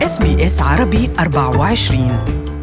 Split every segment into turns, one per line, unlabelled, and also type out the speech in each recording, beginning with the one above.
SBS عربي 24.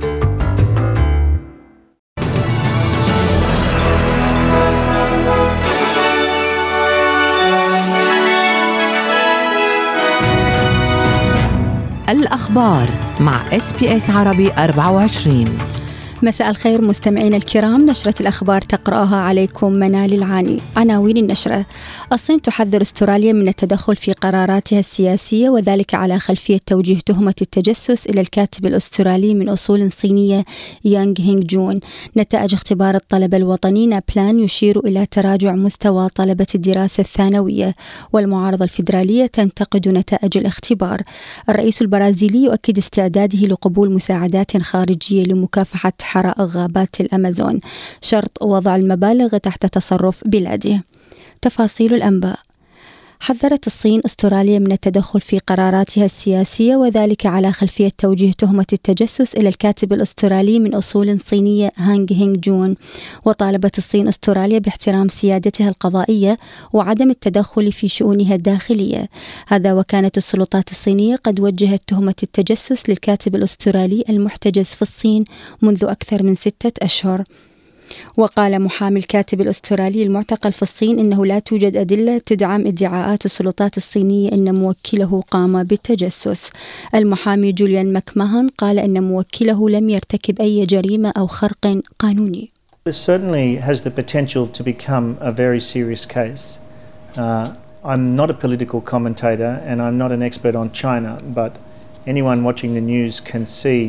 الأخبار مع SBS عربي 24.
مساء الخير مستمعين الكرام، نشرة الأخبار تقرأها عليكم منال العاني. عناوين النشرة: الصين تحذر أستراليا من التدخل في قراراتها السياسية، وذلك على خلفية توجيه تهمة التجسس إلى الكاتب الأسترالي من أصول صينية يانغ هينغ جون. نتائج اختبار الطلبة الوطني نابلان يشير إلى تراجع مستوى طلبة الدراسة الثانوية، والمعارضة الفيدرالية تنتقد نتائج الاختبار. الرئيس البرازيلي يؤكد استعداده لقبول مساعدات خارجية لمكافحة حرائق غابات الأمازون، شرط وضع المبالغ تحت تصرف بلاده. تفاصيل الأنباء: حذرت الصين أستراليا من التدخل في قراراتها السياسية، وذلك على خلفية توجيه تهمة التجسس إلى الكاتب الأسترالي من أصول صينية يانغ هينغ جون. وطالبت الصين أستراليا باحترام سيادتها القضائية وعدم التدخل في شؤونها الداخلية. هذا وكانت السلطات الصينية قد وجهت تهمة التجسس للكاتب الأسترالي المحتجز في الصين منذ أكثر من 6 أشهر. وقال محامي الكاتب الأسترالي المعتقل في الصين إنه لا توجد أدلة تدعم ادعاءات السلطات الصينية إن موكله قام بالتجسس. المحامي جوليان ماكماهون قال إن موكله لم يرتكب أي جريمة أو خرق قانوني.
This certainly has the potential to become a very serious case. I'm not a political commentator and I'm not an expert on China, but anyone watching the news can see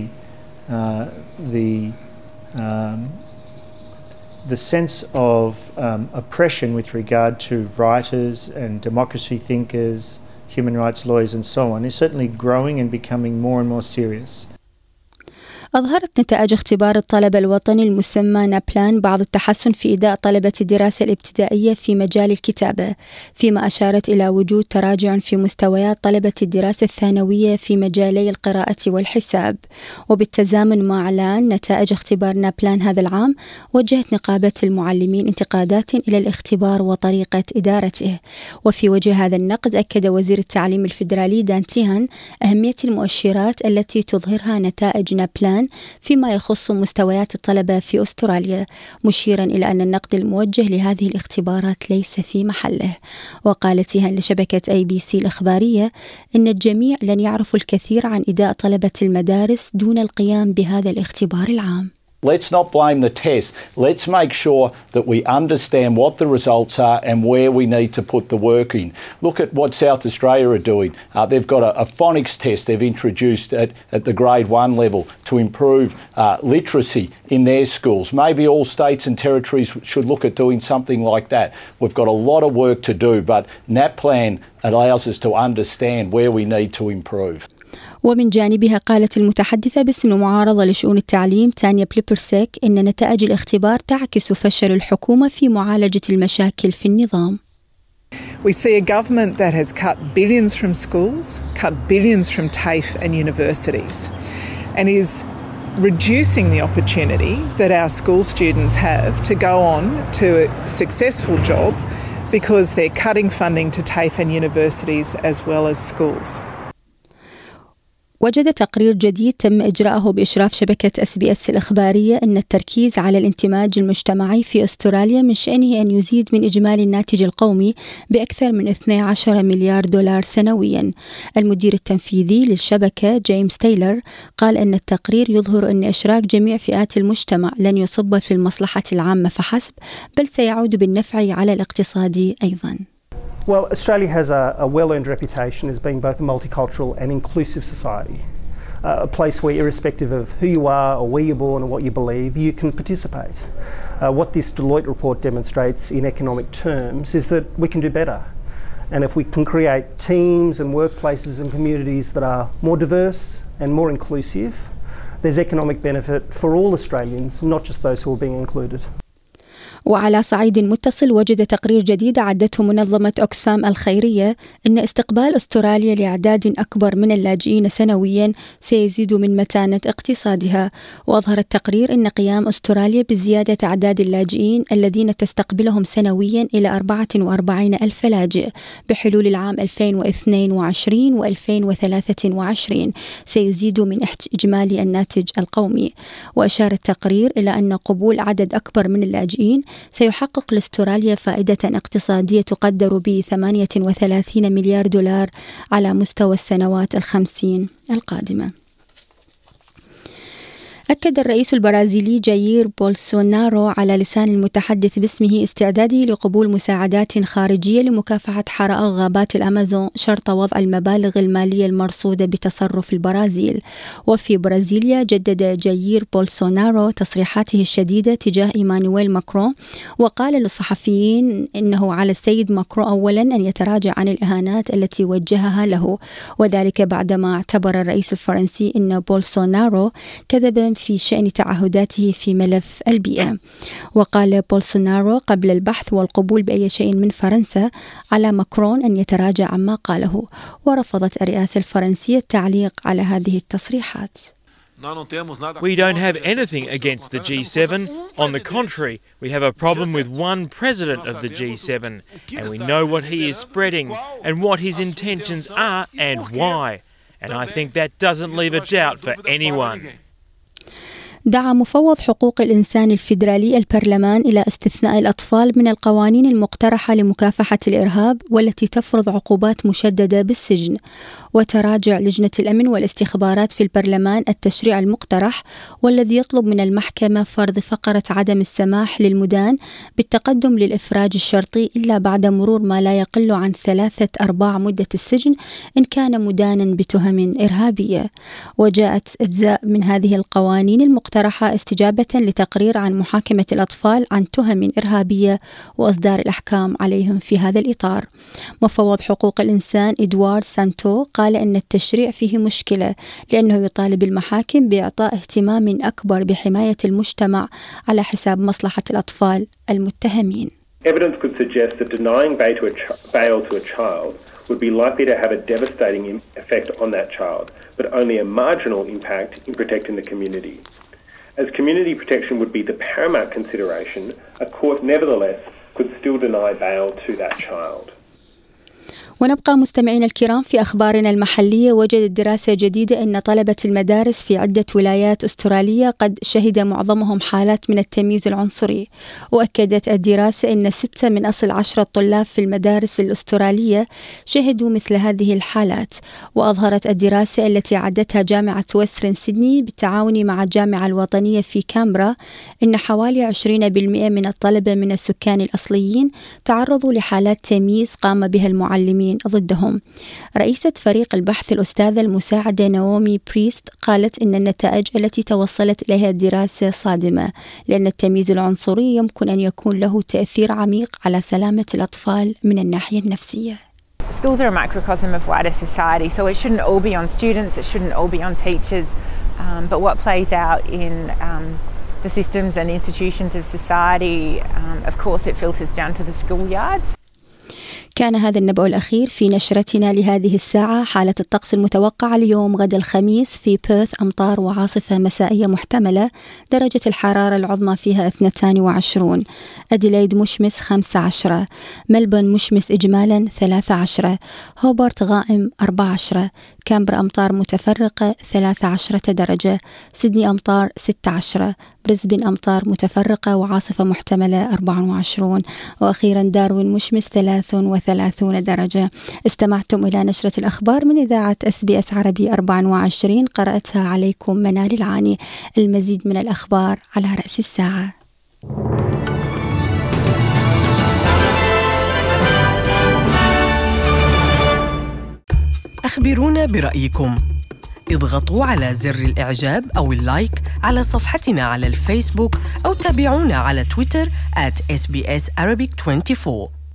the sense of oppression with regard to writers and democracy thinkers, human rights lawyers and so on is certainly growing and becoming more and more serious.
أظهرت نتائج اختبار الطلبة الوطني المسمى نابلان بعض التحسن في أداء طلبة الدراسة الابتدائية في مجال الكتابة، فيما أشارت إلى وجود تراجع في مستويات طلبة الدراسة الثانوية في مجالي القراءة والحساب. وبالتزامن مع إعلان نتائج اختبار نابلان هذا العام، وجهت نقابة المعلمين انتقادات إلى الاختبار وطريقة إدارته. وفي وجه هذا النقد، أكد وزير التعليم الفيدرالي دان تيهان أهمية المؤشرات التي تظهرها نتائج نابلان فيما يخص مستويات الطلبة في أستراليا، مشيرا إلى أن النقد الموجه لهذه الاختبارات ليس في محله. وقالت تيهان لشبكة ABC الإخبارية إن الجميع لن يعرفوا الكثير عن أداء طلبة المدارس دون القيام بهذا الاختبار العام.
Let's not blame the test. Let's make sure that we understand what the results are and where we need to put the work in. Look at what South Australia are doing. They've got a phonics test they've introduced at the grade 1 level to improve literacy in their schools. Maybe all states and territories should look at doing something like that. We've got a lot of work to do, but NAPLAN allows us to understand where we need to improve.
ومن جانبها قالت المتحدثة باسم المعارضة لشؤون التعليم تانيا بليبرسيك إن نتائج الاختبار تعكس فشل الحكومة في معالجة المشاكل في النظام.
We see a government that has cut billions from schools, cut billions from TAFE and universities, and is reducing the opportunity that our school students have to go on to a successful job because they're cutting funding to TAFE and universities as well as schools.
وجد تقرير جديد تم إجراءه بإشراف شبكة SBS الإخبارية أن التركيز على الاندماج المجتمعي في أستراليا من شأنه أن يزيد من إجمالي الناتج القومي بأكثر من 12 مليار دولار سنوياً. المدير التنفيذي للشبكة جيمس تايلر قال أن التقرير يظهر أن إشراك جميع فئات المجتمع لن يصب في المصلحة العامة فحسب، بل سيعود بالنفع على الاقتصاد أيضاً.
Well, Australia has a well-earned reputation as being both a multicultural and inclusive society, a place where irrespective of who you are or where you're born or what you believe, you can participate. What this Deloitte report demonstrates in economic terms is that we can do better. And if we can create teams and workplaces and communities that are more diverse and more inclusive, there's economic benefit for all Australians, not just those who are being included.
وعلى صعيد متصل، وجد تقرير جديد أعدته منظمة أوكسفام الخيرية أن استقبال أستراليا لأعداد أكبر من اللاجئين سنويا سيزيد من متانة اقتصادها. وأظهر التقرير أن قيام أستراليا بزيادة أعداد اللاجئين الذين تستقبلهم سنويا إلى 44 ألف لاجئ بحلول العام 2022 و2023 سيزيد من إجمالي الناتج القومي. وأشار التقرير إلى أن قبول عدد أكبر من اللاجئين سيحقق لاستراليا فائدة اقتصادية تقدر ب 38 مليار دولار على مستوى السنوات 50 القادمة. أكد الرئيس البرازيلي جاير بولسونارو على لسان المتحدث باسمه استعداده لقبول مساعدات خارجية لمكافحة حرائق غابات الأمازون شرط وضع المبالغ المالية المرصودة بتصرف البرازيل. وفي برازيليا جدد جاير بولسونارو تصريحاته الشديدة تجاه إيمانويل ماكرون، وقال للصحفيين إنه على السيد ماكرون أولا أن يتراجع عن الإهانات التي وجهها له، وذلك بعدما اعتبر الرئيس الفرنسي أن بولسونارو كذب في شأن تعهداته في ملف البيئة. وقال بولسونارو قبل البحث والقبول بأي شيء من فرنسا على ماكرون أن يتراجع عما قاله. ورفضت الرئاسة الفرنسية التعليق على هذه التصريحات.
We don't have anything against the G7. On the contrary, we have a problem with one president of the G7, and we know what he is spreading and what his intentions are and why. And I think that doesn't leave a doubt for anyone.
دعا مفوض حقوق الإنسان الفيدرالي البرلمان إلى استثناء الأطفال من القوانين المقترحة لمكافحة الإرهاب والتي تفرض عقوبات مشددة بالسجن. وتراجع لجنة الأمن والاستخبارات في البرلمان التشريع المقترح، والذي يطلب من المحكمة فرض فقرة عدم السماح للمدان بالتقدم للإفراج الشرطي إلا بعد مرور ما لا يقل عن 3/4 مدة السجن إن كان مدانا بتهم إرهابية. وجاءت أجزاء من هذه القوانين المقترحة استجابة لتقرير عن محاكمة الأطفال عن تهم إرهابية وإصدار الأحكام عليهم في هذا الإطار. مفوض حقوق الإنسان إدوارد سانتو قال إن التشريع فيه مشكلة لأنه يطالب المحاكم بإعطاء اهتمام أكبر بحماية المجتمع على حساب مصلحة الأطفال المتهمين.
Evidence could suggest that denying bail to a child would be likely to have a devastating effect on that child, but only a marginal impact in protecting the community. As community protection would be the paramount consideration, a court nevertheless could still deny bail to that child.
ونبقى مستمعين الكرام في أخبارنا المحلية. وجدت دراسة جديدة أن طلبة المدارس في عدة ولايات أسترالية قد شهد معظمهم حالات من التمييز العنصري. وأكدت الدراسة أن 6 من أصل 10 طلاب في المدارس الأسترالية شهدوا مثل هذه الحالات. وأظهرت الدراسة التي عدتها جامعة وسترن سيدني بالتعاون مع الجامعة الوطنية في كامبرا أن حوالي 20% من الطلبة من السكان الأصليين تعرضوا لحالات تمييز قام بها المعلمين ضدهم. رئيسة فريق البحث الأستاذة المساعدة نومي بريست قالت إن النتائج التي توصلت إليها الدراسة صادمة، لأن التمييز العنصري يمكن أن يكون له تأثير عميق على سلامة الأطفال من الناحية النفسية.
Schools are a microcosm of wider society, so it shouldn't all be on students, it shouldn't all be on teachers, but what plays out in the systems and institutions of society, of course it filters down to the schoolyards.
كان هذا النبأ الأخير في نشرتنا لهذه الساعة. حالة الطقس المتوقعة اليوم غد الخميس في بيرث أمطار وعاصفة مسائية محتملة، درجة الحرارة العظمى فيها 22. أديلايد مشمس 15. ملبون مشمس إجمالا 13. هوبارت غائم 14. كامبرا أمطار متفرقة 13 درجة. سيدني أمطار 16. بريسبن أمطار متفرقة وعاصفة محتملة 24. وأخيرا داروين مشمس 33 درجة. استمعتم إلى نشرة الأخبار من إذاعة SBS عربي 24، قرأتها عليكم منال العاني. المزيد من الأخبار على رأس الساعة.
أخبرونا برأيكم. اضغطوا على زر الإعجاب أو اللايك على صفحتنا على الفيسبوك أو تابعونا على تويتر @SBS Arabic 24.